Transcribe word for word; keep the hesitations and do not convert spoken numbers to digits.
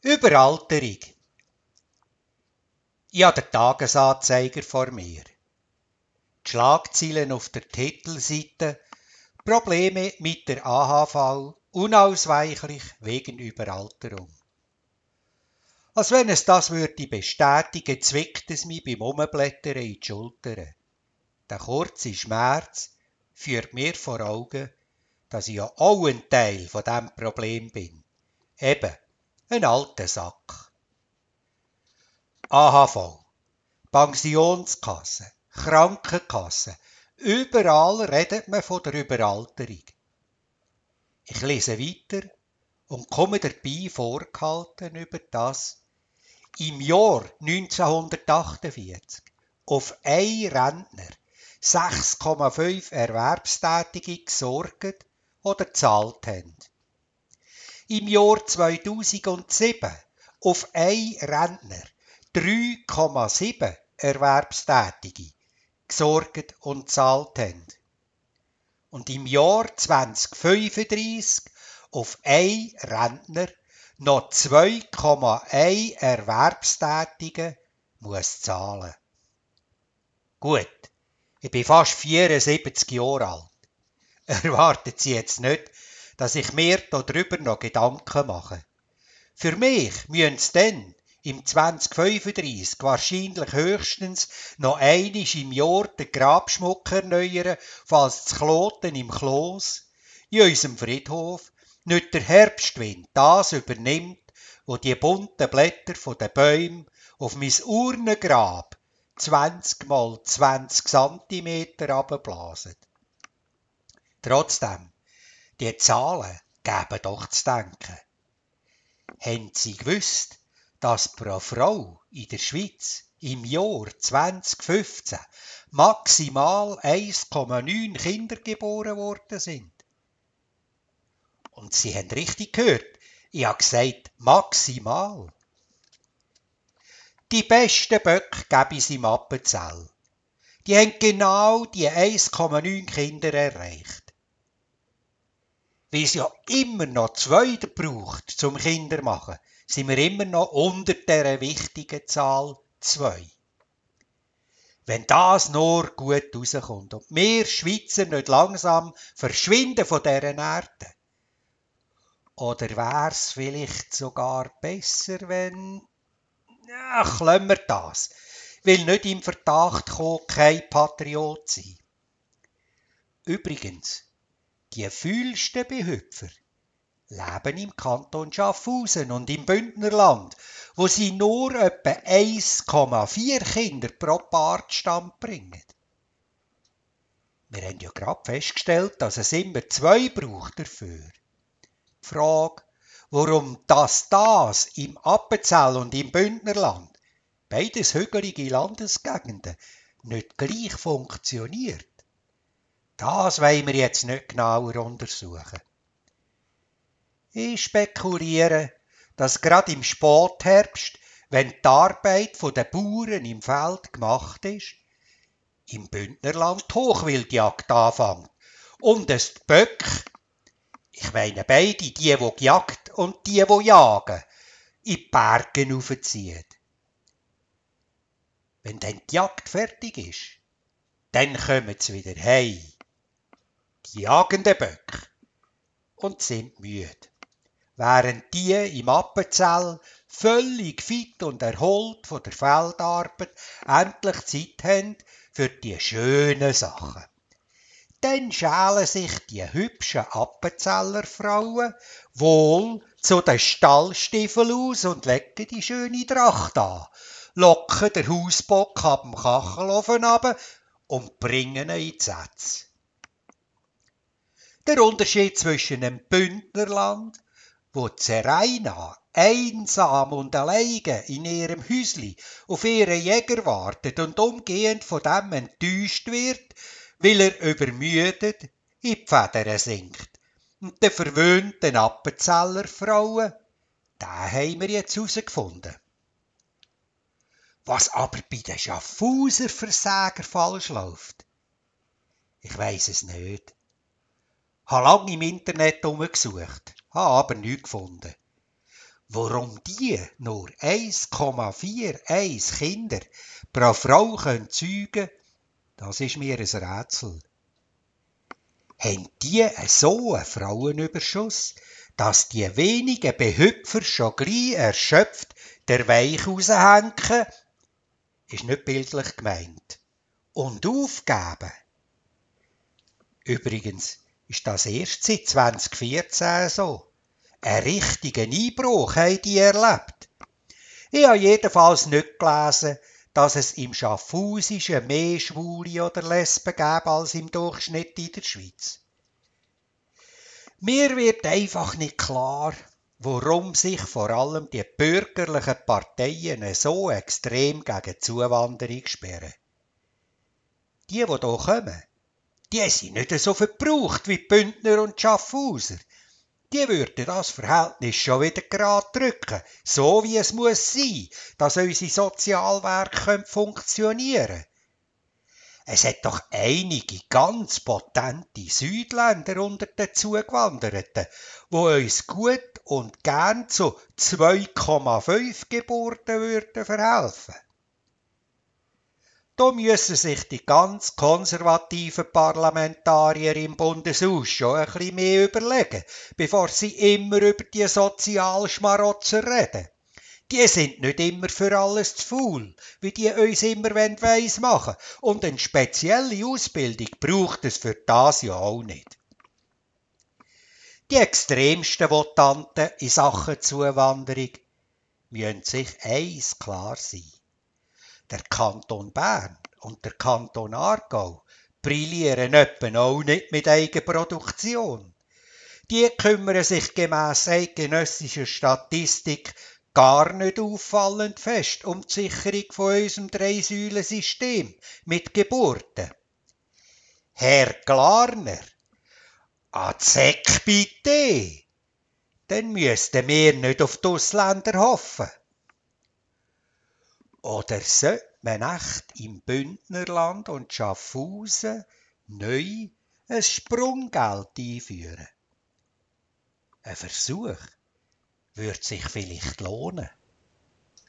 Überalterung. Ich habe den Tagesanzeiger vor mir. Die Schlagzeilen auf der Titelseite: Probleme mit der A H V, unausweichlich wegen Überalterung. Als wenn es das würde bestätigen, zwickt es mich beim Umblättern in die Schultern. Der kurze Schmerz führt mir vor Augen, dass ich ja auch ein Teil von diesem Problem bin. Eben, ein alter Sack. A H V, Pensionskasse, Krankenkasse, überall redet man von der Überalterung. Ich lese weiter und komme dabei vorgehalten über das im Jahr neunzehnhundertachtundvierzig auf einen Rentner sechs Komma fünf Erwerbstätige gesorgt oder gezahlt haben. Im Jahr zweitausendsieben auf einen Rentner drei Komma sieben Erwerbstätige gesorgt und gezahlt haben. Und im Jahr zweitausendfünfunddreissig auf einen Rentner noch zwei Komma eins Erwerbstätige muss zahlen. Gut, ich bin fast vierundsiebzig Jahre alt. Erwartet Sie jetzt nicht, dass ich mir darüber noch Gedanken mache. Für mich müssen Sie dann im zweitausendfünfunddreissig wahrscheinlich höchstens noch einmal im Jahr den Grabschmuck erneuern, falls das Kloten im Klos in unserem Friedhof nicht der Herbstwind das übernimmt, wo die bunten Blätter von den Bäumen auf mein Urnengrab zwanzig mal zwanzig Zentimeter runterblasen. Trotzdem, die Zahlen geben doch zu denken. Haben Sie gewusst, dass pro Frau in der Schweiz im Jahr zweitausendfünfzehn maximal eins Komma neun Kinder geboren worden sind? Und Sie haben richtig gehört, ich habe gesagt maximal. Die besten Böcke gebe ich im Appenzell. Die haben genau die eins Komma neun Kinder erreicht. Weil es ja immer noch zwei braucht zum Kinder machen, sind wir immer noch unter dieser wichtigen Zahl zwei. Wenn das nur gut rauskommt und wir Schweizer nicht langsam verschwinden von dieser Erde. Oder wäre es vielleicht sogar besser, wenn... Ach, lassen wir das. Will nicht im Verdacht kommen, kein Patriot sein. Übrigens, die fühlsten Behüpfer leben im Kanton Schaffhausen und im Bündnerland, wo sie nur etwa eins Komma vier Kinder pro Paar zustande bringen. Wir haben ja gerade festgestellt, dass es immer zwei braucht dafür. Die Frage, warum das das im Appenzell und im Bündnerland, beides hügelige Landesgegenden, nicht gleich funktioniert, das wollen wir jetzt nicht genauer untersuchen. Ich spekuliere, dass gerade im Spätherbst, wenn die Arbeit der Bauern im Feld gemacht ist, im Bündnerland die Hochwildjagd anfängt und es die Böcke, ich meine beide, die, die gejagt und die, die jagen, in die Berge raufziehen. Wenn dann die Jagd fertig ist, dann kommen sie wieder heim, die jagenden Böcke, und sind müde. Während die im Appenzell völlig fit und erholt von der Feldarbeit endlich Zeit haben für die schönen Sachen. Dann schälen sich die hübschen Appenzeller Frauen wohl zu den Stallstiefeln aus und legen die schöne Tracht an, locken den Hausbock ab dem Kachelofen runter und bringen ihn ins Setz. Der Unterschied zwischen dem Bündnerland, wo Zeraina einsam und alleine in ihrem Häusli auf ihren Jäger wartet und umgehend von dem enttäuscht wird, weil er übermüdet in die Federn sinkt. Und den verwöhnten Appenzeller Frauen, den haben wir jetzt herausgefunden. Was aber bei den Schaffhauser Versäger falsch läuft, ich weiss es nicht. Ich habe lange im Internet herumgesucht, habe aber nichts gefunden. Warum die nur eins Komma einundvierzig Kinder pro Frau können zeugen, das ist mir ein Rätsel. Haben die so einen Frauenüberschuss, dass die wenigen Behüpfer schon gleich erschöpft der Weich raushängen? Ist nicht bildlich gemeint. Und aufgeben? Übrigens ist das erst seit zwanzig vierzehn so. Einen richtigen Einbruch haben die erlebt. Ich habe jedenfalls nicht gelesen, dass es im Schaffhausischen mehr Schwule oder Lesben gäbe als im Durchschnitt in der Schweiz. Mir wird einfach nicht klar, warum sich vor allem die bürgerlichen Parteien so extrem gegen Zuwanderung sperren. Die, die hier kommen, die sind nicht so verbraucht wie die Bündner und die Schaffhauser. Die würden das Verhältnis schon wieder gerade drücken, so wie es muss sein, dass unsere Sozialwerke funktionieren können. Es hat doch einige ganz potente Südländer unter den Zugewanderten, die uns gut und gern zu zwei Komma fünf Geburten würden verhelfen. Da müssen sich die ganz konservativen Parlamentarier im Bundeshaus schon ein bisschen mehr überlegen, bevor sie immer über die Sozialschmarotzer reden. Die sind nicht immer für alles zu faul, wie die uns immer weiss machen wollen. Und eine spezielle Ausbildung braucht es für das ja auch nicht. Die extremsten Votanten in Sachen Zuwanderung müssen sich eins klar sein. Der Kanton Bern und der Kanton Aargau brillieren etwa auch nicht mit Eigenproduktion. Die kümmern sich gemäss eidgenössischer Statistik gar nicht auffallend fest um die Sicherung von unserem Drei-Säulen-System mit Geburten. Herr Glarner, an die S E C bitte, dann müssten wir nicht auf die Ausländer hoffen. Oder sollte man echt im Bündnerland und Schaffhausen neu ein Sprunggeld einführen? Ein Versuch würde sich vielleicht lohnen.